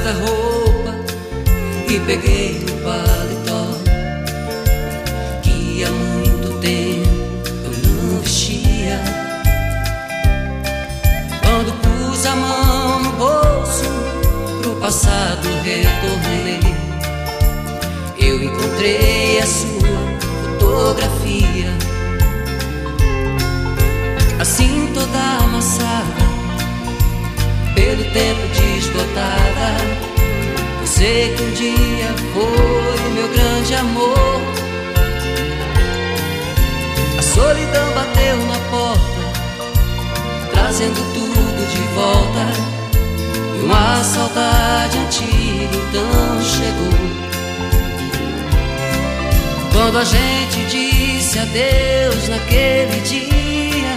guarda-roupa e peguei o paletó que há muito tempo eu não vestia. Quando pus a mão no bolso, pro passado retornei. Eu encontrei a sua fotografia, assim toda amassada pelo tempo desbotada. Eu sei que um dia foi o meu grande amor. A solidão bateu na porta, trazendo tudo de volta. E uma saudade antiga então chegou. Quando a gente disse adeus naquele dia,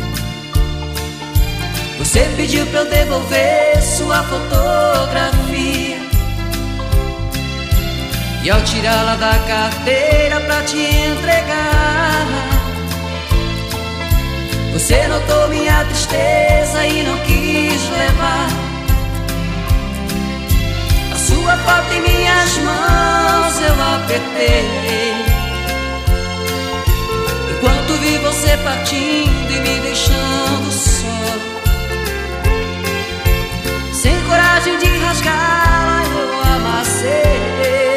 você pediu pra eu devolver sua fotografia. E ao tirá-la da carteira pra te entregar, você notou minha tristeza e não quis levar a sua foto em minhas mãos. Eu apertei enquanto vi você partindo e me deixando só. Sem coragem de rasgá-la, eu amassei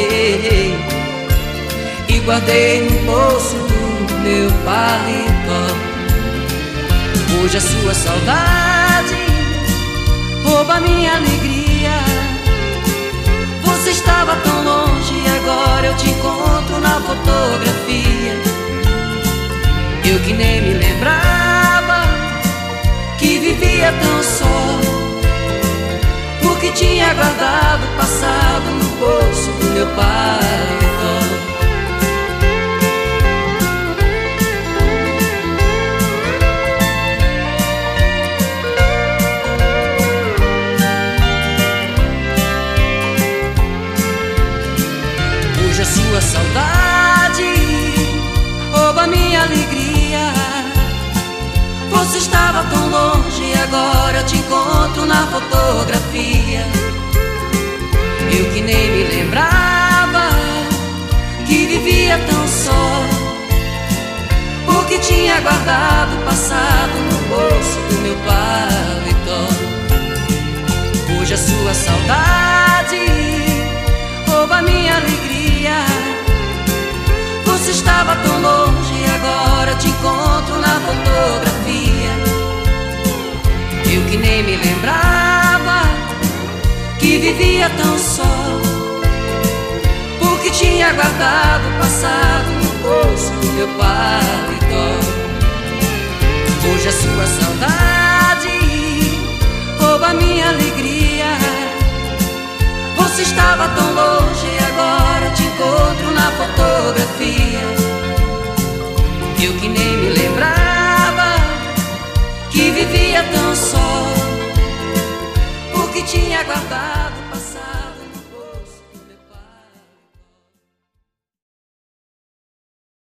e guardei no bolso do meu paletó. Hoje a sua saudade rouba minha alegria. Você estava tão longe e agora eu te encontro na fotografia. Eu que nem me lembrava que vivia tão só, porque tinha guardado o passado no bolso do meu paletó. Hoje a sua saudade rouba minha alegria. Você estava tão longe e agora eu te encontro na fotografia. Eu que nem me lembrava que vivia tão só, porque tinha guardado o passado no bolso do meu paletó. Hoje a sua saudade rouba minha alegria. Você estava tão longe e agora eu te encontro na fotografia. Eu que nem me lembrava que vivia tão só, porque tinha guardado o passado no bolso do meu paletó. Hoje a sua saudade rouba minha alegria. Você estava tão longe e agora eu te encontro na fotografia. Eu que nem me lembrava que vivia tão só, porque tinha guardado